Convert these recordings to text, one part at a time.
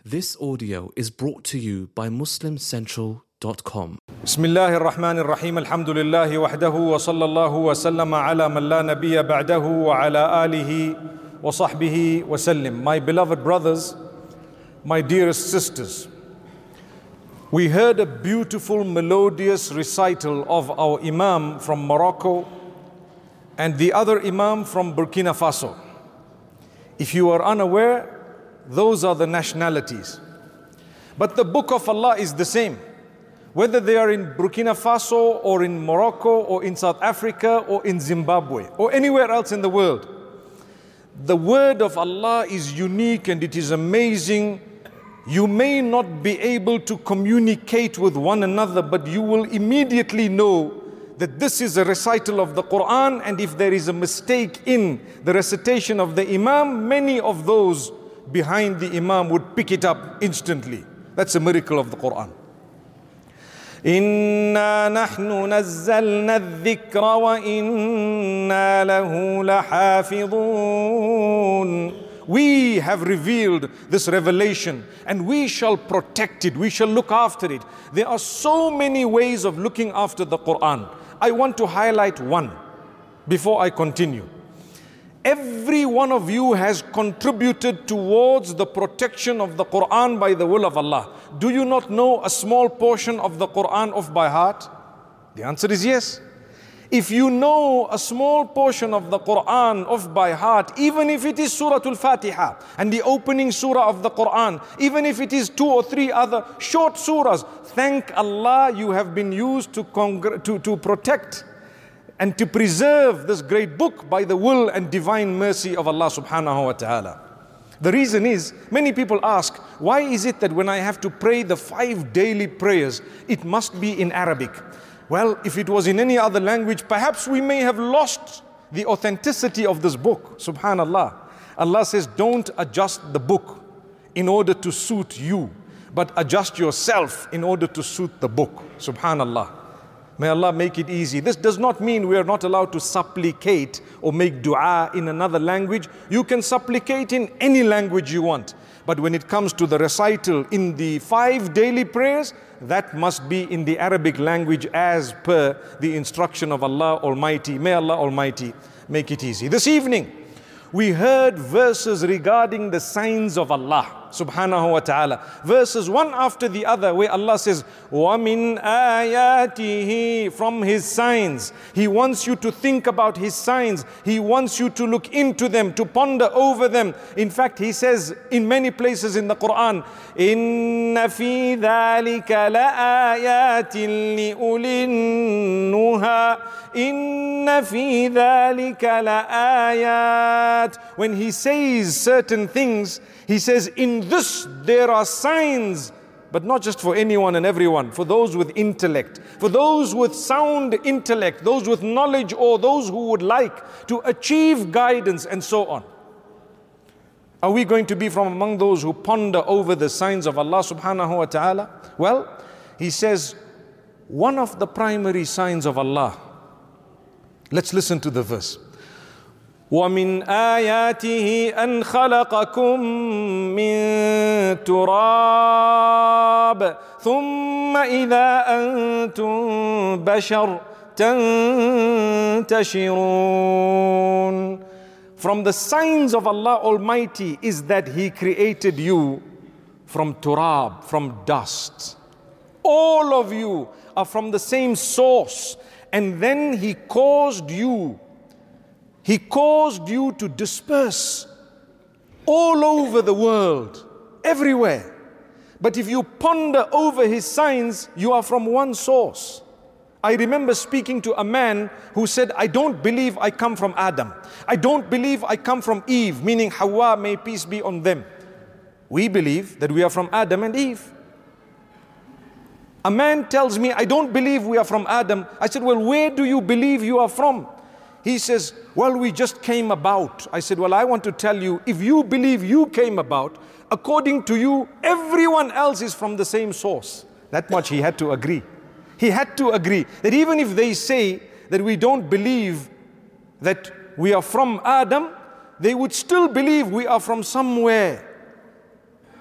This audio is brought to you by MuslimCentral.com. بسم الله الرحمن الرحيم الحمد لله وحده وصلى الله وسلم على من لا نبي بعده وعلى آله وصحبه وسلم. My beloved brothers, my dearest sisters, we heard a beautiful melodious recital of our Imam from Morocco and the other Imam from Burkina Faso. If you are unaware, those are the nationalities. But the book of Allah is the same. Whether they are in Burkina Faso or in Morocco or in South Africa or in Zimbabwe or anywhere else in the world, the word of Allah is unique and it is amazing. You may not be able to communicate with one another, but you will immediately know that this is a recital of the Quran, and if there is a mistake in the recitation of the Imam, many of those behind the Imam would pick it up instantly. That's a miracle of the Quran. إِنَّا نَحْنُ نَزَّلْنَا الذِّكْرَ وَإِنَّا لَهُ لَحَافِظُونَ. We have revealed this revelation and we shall protect it, we shall look after it. There are so many ways of looking after the Quran. I want to highlight one before I continue. Every one of you has contributed towards the protection of the Quran by the will of Allah. Do you not know a small portion of the Quran off by heart? The answer is yes. If you know a small portion of the Quran off by heart, even if it is Surah Al-Fatiha and the opening surah of the Quran, even if it is 2 or 3 other short surahs, thank Allah you have been used to protect and to preserve this great book by the will and divine mercy of Allah subhanahu wa ta'ala. The reason is, many people ask, why is it that when I have to pray the 5 daily prayers, it must be in Arabic? Well, if it was in any other language, perhaps we may have lost the authenticity of this book. Subhanallah. Allah says, don't adjust the book in order to suit you, but adjust yourself in order to suit the book. Subhanallah. May Allah make it easy. This does not mean we are not allowed to supplicate or make dua in another language. You can supplicate in any language you want. But when it comes to the recital in the 5 daily prayers, that must be in the Arabic language as per the instruction of Allah Almighty. May Allah Almighty make it easy. This evening, we heard verses regarding the signs of Allah subhanahu wa ta'ala. Verses one after the other where Allah says, وَمِنْ آيَاتِهِ, from His signs. He wants you to think about His signs. He wants you to look into them, to ponder over them. In fact, He says in many places in the Quran, إِنَّ فِي ذَلِكَ لَآيَاتٍ لِأُولِي النُّهَى إِنَّ فِي ذَلِكَ لَآيَاتٍ. When He says certain things, He says, in this there are signs, but not just for anyone and everyone, for those with intellect, for those with sound intellect, those with knowledge, or those who would like to achieve guidance and so on. Are we going to be from among those who ponder over the signs of Allah subhanahu wa ta'ala? Well, He says, one of the primary signs of Allah. Let's listen to the verse. وَمِنْ آيَاتِهِ أَنْ خَلَقَكُم مِّن تُرَابٍ ثُمَّ إِذَا أَنْتُمْ بَشَرٌ تَنْتَشِرُونَ. From the signs of Allah Almighty is that He created you from turab, from dust. All of you are from the same source, and then He caused you to disperse all over the world, everywhere. But if you ponder over His signs, you are from one source. I remember speaking to a man who said, I don't believe I come from Adam. I don't believe I come from Eve, meaning Hawa, may peace be on them. We believe that we are from Adam and Eve. A man tells me, I don't believe we are from Adam. I said, well, where do you believe you are from? He says, well, we just came about. I said, well, I want to tell you, if you believe you came about, according to you, everyone else is from the same source. That much he had to agree. He had to agree that even if they say that we don't believe that we are from Adam, they would still believe we are from somewhere.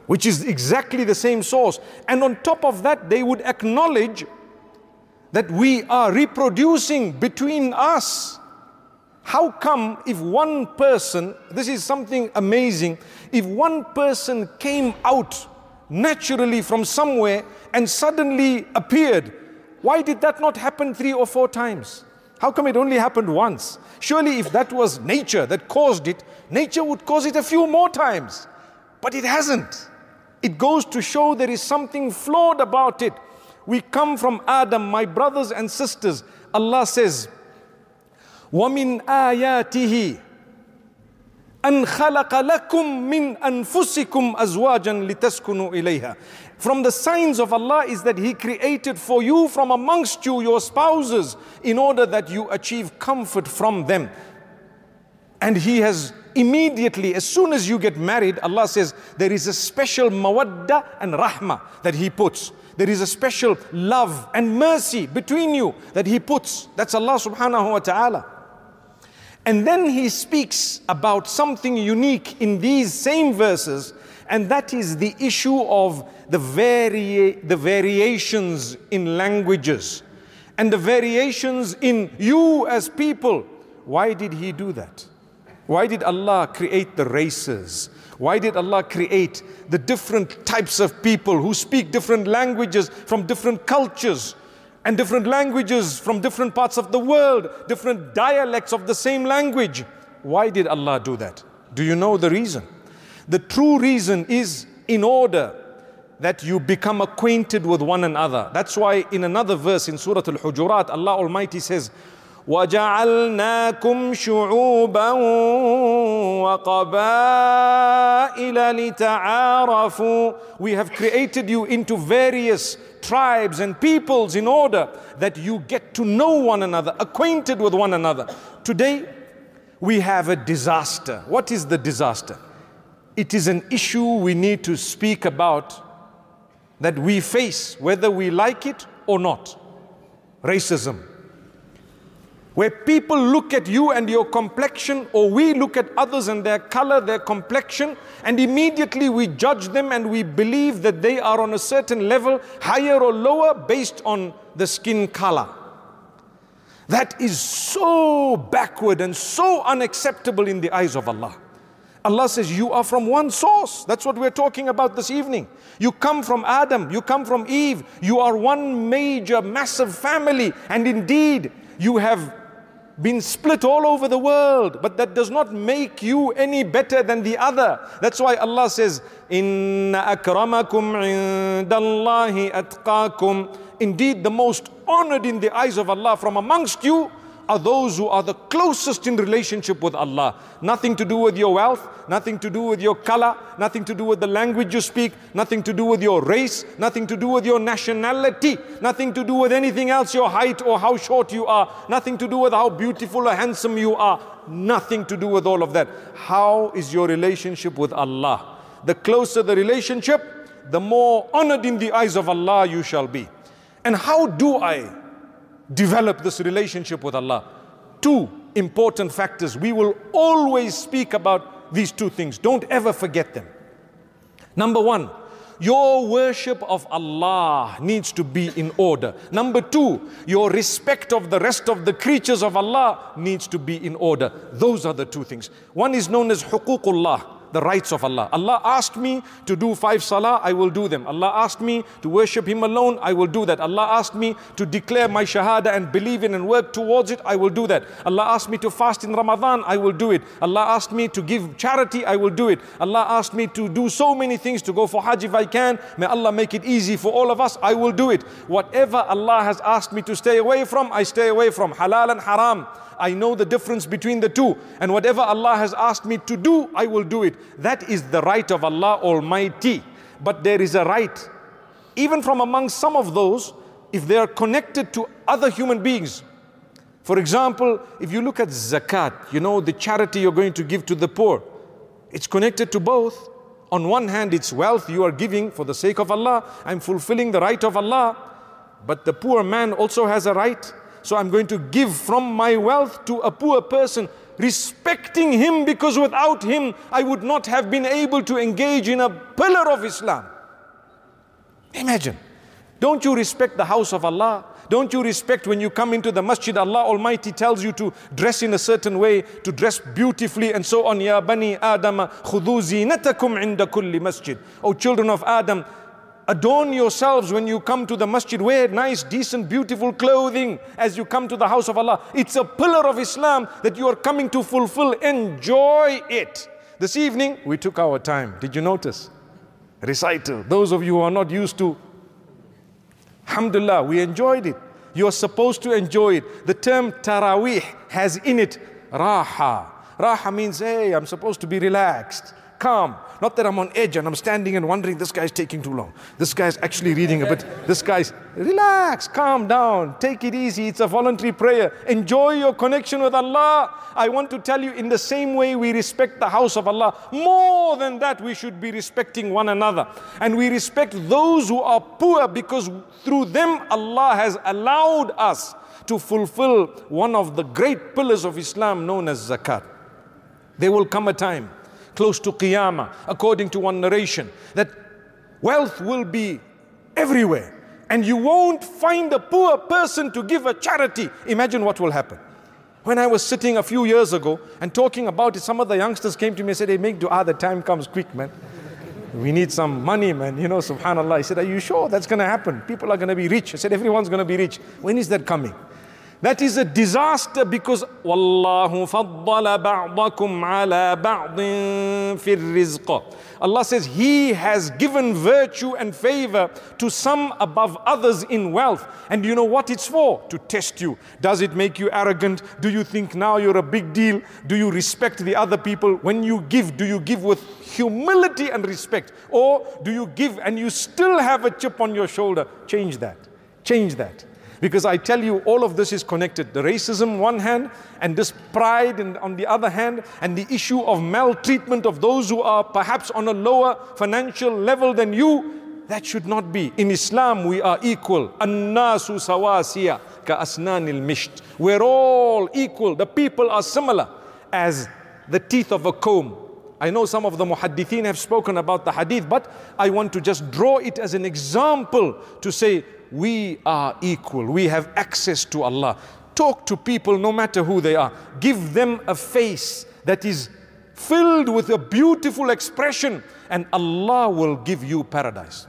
which is exactly the same source. And on top of that, they would acknowledge that we are reproducing between us. How come if one person, this is something amazing, if one person came out naturally from somewhere and suddenly appeared, why did that not happen 3 or 4 times? How come it only happened once? Surely if that was nature that caused it, nature would cause it a few more times. But it hasn't. It goes to show there is something flawed about it. We come from Adam, my brothers and sisters. Allah says, وَمِنْ آيَاتِهِ أَنْ خَلَقَ لَكُم مِّنْ أَنفُسِكُمْ أَزْوَاجًا لِتَسْكُنُوا إِلَيْهَا. From the signs of Allah is that He created for you from amongst you your spouses in order that you achieve comfort from them. And He has immediately, as soon as you get married, Allah says there is a special mawadda and rahmah that He puts. There is a special love and mercy between you that He puts. That's Allah subhanahu wa ta'ala. And then He speaks about something unique in these same verses, and that is the issue of the variations in languages and the variations in you as people. Why did He do that? Why did Allah create the races? Why did Allah create the different types of people who speak different languages from different cultures and different languages from different parts of the world, different dialects of the same language? Why did Allah do that? Do you know the reason? The true reason is in order that you become acquainted with one another. That's why in another verse in Surah Al-Hujurat, Allah Almighty says, وَجَعَلْنَاكُمْ شُعُوبًا وَقَبَائِلَ لِتَعَارَفُوا. We have created you into various tribes and peoples in order that you get to know one another, acquainted with one another. Today, we have a disaster. What is the disaster? It is an issue we need to speak about, that we face, whether we like it or not. Racism. Where people look at you and your complexion, or we look at others and their color, their complexion, and immediately we judge them and we believe that they are on a certain level, higher or lower, based on the skin color. That is so backward and so unacceptable in the eyes of Allah. Allah says you are from one source. That's what we're talking about this evening. You come from Adam, you come from Eve. You are one major, massive family. And indeed, you have been split all over the world, but that does not make you any better than the other. That's why Allah says, Inna akramakum indallahi atqakum. Indeed, the most honored in the eyes of Allah from amongst you are those who are the closest in relationship with Allah. Nothing to do with your wealth, nothing to do with your color, nothing to do with the language you speak, nothing to do with your race, nothing to do with your nationality, nothing to do with anything else, your height or how short you are, nothing to do with how beautiful or handsome you are, nothing to do with all of that. How is your relationship with Allah? The closer the relationship, the more honored in the eyes of Allah you shall be. And how do I develop this relationship with Allah? 2 important factors. We will always speak about these 2 things. Don't ever forget them. Number 1, your worship of Allah needs to be in order. Number 2, your respect of the rest of the creatures of Allah needs to be in order. Those are the 2 things. One is known as huququllah, the rights of Allah. Allah asked me to do 5 salah, I will do them. Allah asked me to worship Him alone, I will do that. Allah asked me to declare my shahada and believe in and work towards it, I will do that. Allah asked me to fast in Ramadan, I will do it. Allah asked me to give charity, I will do it. Allah asked me to do so many things, to go for Hajj if I can. May Allah make it easy for all of us, I will do it. Whatever Allah has asked me to stay away from, I stay away from. Halal and haram, I know the difference between the 2. And whatever Allah has asked me to do, I will do it. That is the right of Allah Almighty. But there is a right, even from among some of those, if they are connected to other human beings. For example, if you look at zakat, you know, the charity you're going to give to the poor, it's connected to both. On one hand, it's wealth you are giving for the sake of Allah. I'm fulfilling the right of Allah. But the poor man also has a right. So I'm going to give from my wealth to a poor person. respecting him, because without him I would not have been able to engage in a pillar of Islam. Imagine. Don't you respect the house of Allah? Don't you respect when you come into the masjid, Allah Almighty tells you to dress in a certain way, to dress beautifully and so on. Ya bani Adam, khudhu zinatakum inda kulli masjid. O children of Adam, adorn yourselves when you come to the masjid. Wear nice, decent, beautiful clothing as you come to the house of Allah. It's a pillar of Islam that you are coming to fulfill. Enjoy it. This evening, we took our time. Did you notice? Recital. Those of you who are not used to, alhamdulillah, we enjoyed it. You're supposed to enjoy it. The term Taraweeh has in it Raha. Raha means, hey, I'm supposed to be relaxed, calm. Not that I'm on edge and I'm standing and wondering, this guy's taking too long. This guy's actually reading a bit. This guy's, relax, calm down, take it easy. It's a voluntary prayer. Enjoy your connection with Allah. I want to tell you, in the same way we respect the house of Allah, more than that we should be respecting one another. And we respect those who are poor, because through them Allah has allowed us to fulfill one of the great pillars of Islam known as zakat. There will come a time close to Qiyamah, according to one narration, that wealth will be everywhere and you won't find a poor person to give a charity. Imagine what will happen. When I was sitting a few years ago and talking about it, some of the youngsters came to me and said, hey, make dua, the time comes quick, man. We need some money, man. You know, subhanallah. I said, are you sure that's going to happen? People are going to be rich. I said, everyone's going to be rich. When is that coming? That is a disaster, because Wallahu faddala ba'dakum ala ba'din fir rizq. Allah says He has given virtue and favor to some above others in wealth. And you know what it's for? To test you. Does it make you arrogant? Do you think now you're a big deal? Do you respect the other people? When you give, do you give with humility and respect? Or do you give and you still have a chip on your shoulder? Change that. Change that. Because I tell you, all of this is connected. The racism one hand, and this pride on the other hand, and the issue of maltreatment of those who are perhaps on a lower financial level than you, that should not be. In Islam, we are equal. An-nasu sawasiya ka asnanil misht. We're all equal. The people are similar as the teeth of a comb. I know some of the muhaddithin have spoken about the hadith, but I want to just draw it as an example to say, we are equal. We have access to Allah. Talk to people no matter who they are. Give them a face that is filled with a beautiful expression, and Allah will give you paradise.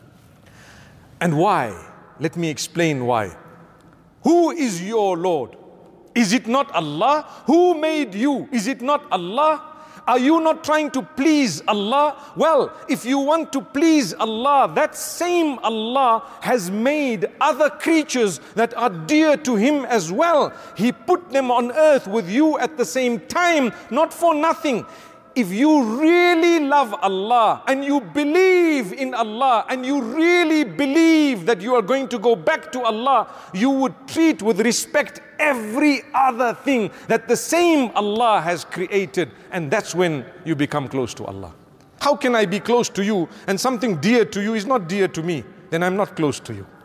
And why? Let me explain why. Who is your Lord? Is it not Allah? Who made you? Is it not Allah? Are you not trying to please Allah? Well, if you want to please Allah, that same Allah has made other creatures that are dear to Him as well. He put them on earth with you at the same time, not for nothing. If you really love Allah and you believe in Allah and you really believe that you are going to go back to Allah, you would treat with respect every other thing that the same Allah has created, and that's when you become close to Allah. How can I be close to you and something dear to you is not dear to me? Then I'm not close to you.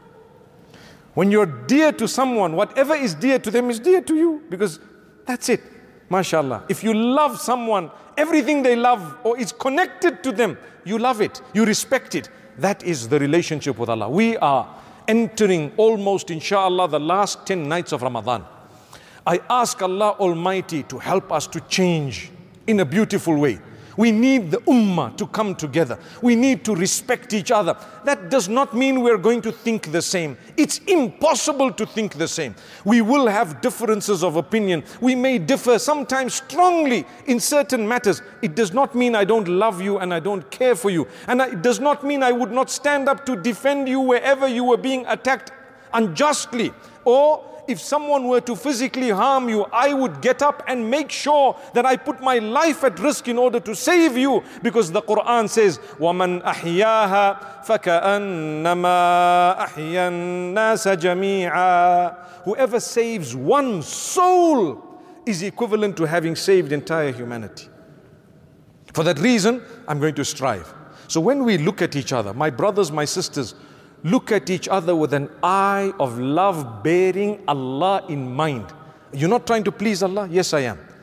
When you're dear to someone, whatever is dear to them is dear to you, because that's it. MashaAllah. If you love someone, everything they love or is connected to them, you love it, you respect it. That is the relationship with Allah. We are entering almost, inshallah, the last 10 nights of Ramadan. I ask Allah Almighty to help us to change in a beautiful way. We need the ummah to come together. We need to respect each other. That does not mean we're going to think the same. It's impossible to think the same. We will have differences of opinion. We may differ sometimes strongly in certain matters. It does not mean I don't love you and I don't care for you. And it does not mean I would not stand up to defend you wherever you were being attacked unjustly. Or if someone were to physically harm you, I would get up and make sure that I put my life at risk in order to save you. Because the Quran says, وَمَنْ أَحْيَاهَا فَكَأَنَّمَا أَحْيَا النَّاسَ جَمِيعًا. Whoever saves one soul is equivalent to having saved entire humanity. For that reason, I'm going to strive. So when we look at each other, my brothers, my sisters, look at each other with an eye of love, bearing Allah in mind. You're not trying to please Allah? Yes, I am.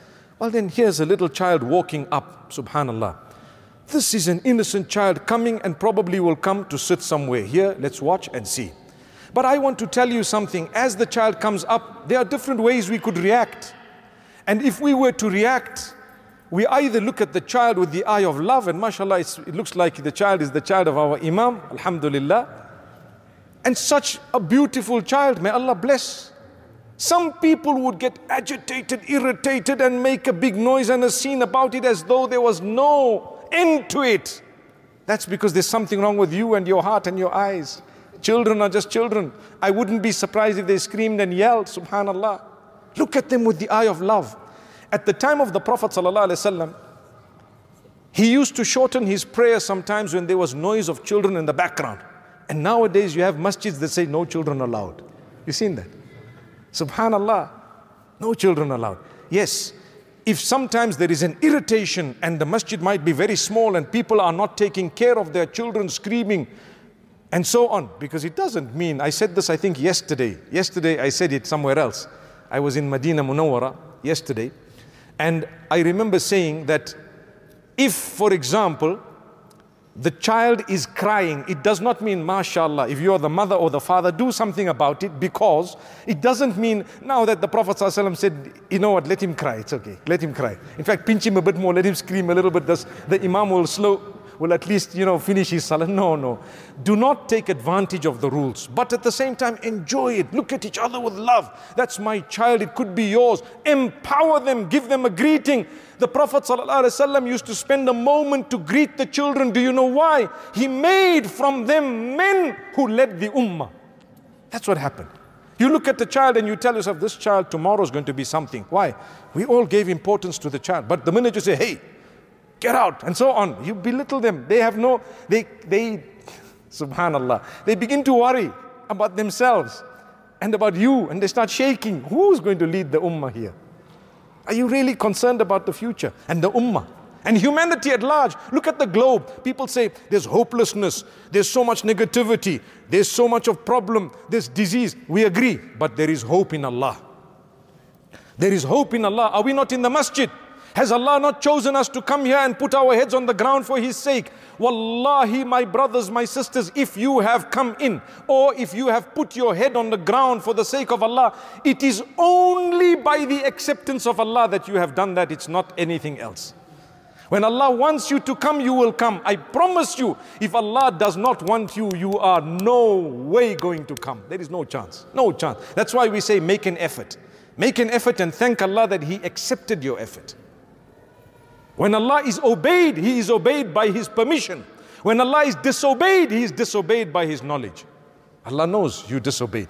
Well then, here's a little child walking up, subhanallah. This is an innocent child coming and probably will come to sit somewhere. Here, let's watch and see. But I want to tell you something. As the child comes up, there are different ways we could react. And if we were to react, we either look at the child with the eye of love, and mashallah, it looks like the child is the child of our Imam, alhamdulillah. And such a beautiful child, may Allah bless. Some people would get agitated, irritated, and make a big noise and a scene about it as though there was no end to it. That's because there's something wrong with you and your heart and your eyes. Children are just children. I wouldn't be surprised if they screamed and yelled, subhanallah. Look at them with the eye of love. At the time of the Prophet ﷺ, he used to shorten his prayer sometimes when there was noise of children in the background. And nowadays you have masjids that say no children allowed. You seen that? Subhanallah, no children allowed. Yes, if sometimes there is an irritation and the masjid might be very small and people are not taking care of their children screaming and so on, because it doesn't mean, I said this I think yesterday I said it somewhere else. I was in Medina Munawwara yesterday, and I remember saying that if, for example, the child is crying, it does not mean, mashallah, if you are the mother or the father, do something about it, because it doesn't mean now that the Prophet ﷺ said, you know what, let him cry, it's okay, let him cry. In fact, pinch him a bit more, let him scream a little bit, the Imam will at least, finish his salah. No. Do not take advantage of the rules, but at the same time, enjoy it. Look at each other with love. That's my child, it could be yours. Empower them, give them a greeting. The Prophet ﷺ used to spend a moment to greet the children. Do you know why? He made from them men who led the ummah. That's what happened. You look at the child and you tell yourself, this child tomorrow is going to be something. Why? We all gave importance to the child. But the minute you say, hey, get out, and so on, you belittle them. They have subhanallah, they begin to worry about themselves and about you, and they start shaking. Who's going to lead the ummah here? Are you really concerned about the future and the ummah and humanity at large? Look at the globe. People say there's hopelessness, there's so much negativity, there's so much of problem, there's disease. We agree, but there is hope in Allah. There is hope in Allah. Are we not in the masjid? Has Allah not chosen us to come here and put our heads on the ground for His sake? Wallahi, my brothers, my sisters, if you have come in, or if you have put your head on the ground for the sake of Allah, it is only by the acceptance of Allah that you have done that. It's not anything else. When Allah wants you to come, you will come. I promise you, if Allah does not want you, you are no way going to come. There is no chance. No chance. That's why we say make an effort. Make an effort and thank Allah that He accepted your effort. When Allah is obeyed, He is obeyed by His permission. When Allah is disobeyed, He is disobeyed by His knowledge. Allah knows you disobeyed.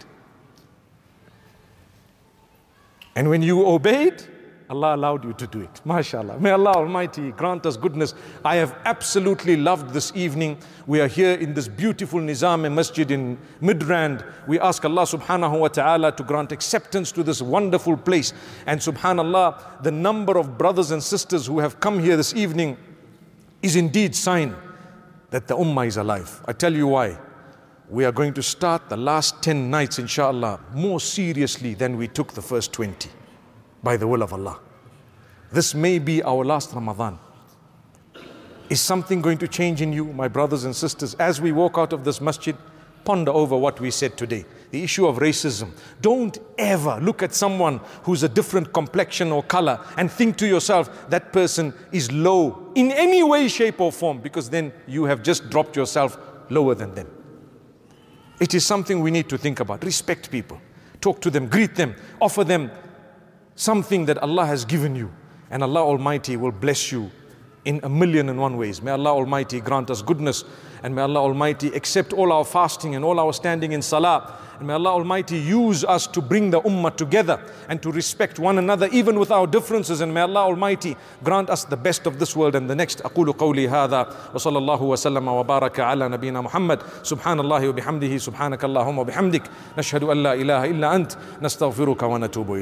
And when you obeyed, Allah allowed you to do it. MashaAllah. May Allah Almighty grant us goodness. I have absolutely loved this evening. We are here in this beautiful Nizam Masjid in Midrand. We ask Allah subhanahu wa ta'ala to grant acceptance to this wonderful place. And subhanallah, the number of brothers and sisters who have come here this evening is indeed sign that the ummah is alive. I tell you why. We are going to start the last 10 nights, inshallah, more seriously than we took the first 20. By the will of Allah. This may be our last Ramadan. Is something going to change in you, my brothers and sisters? As we walk out of this masjid, ponder over what we said today. The issue of racism. Don't ever look at someone who's a different complexion or color and think to yourself, that person is low in any way, shape or form, because then you have just dropped yourself lower than them. It is something we need to think about. Respect people. Talk to them, greet them, offer them something that Allah has given you, and Allah Almighty will bless you in 1,000,001 ways. May Allah Almighty grant us goodness, and may Allah Almighty accept all our fasting and all our standing in salah, and may Allah Almighty use us to bring the ummah together and to respect one another even with our differences, and may Allah Almighty grant us the best of this world and the next. أقول قولي هذا وصلى الله وسلم وبارك على نبينا محمد سبحان الله وبحمده سبحانك اللهم وبحمدك نشهد أن لا إله إلا أنت نستغفرك ونتوب إليك.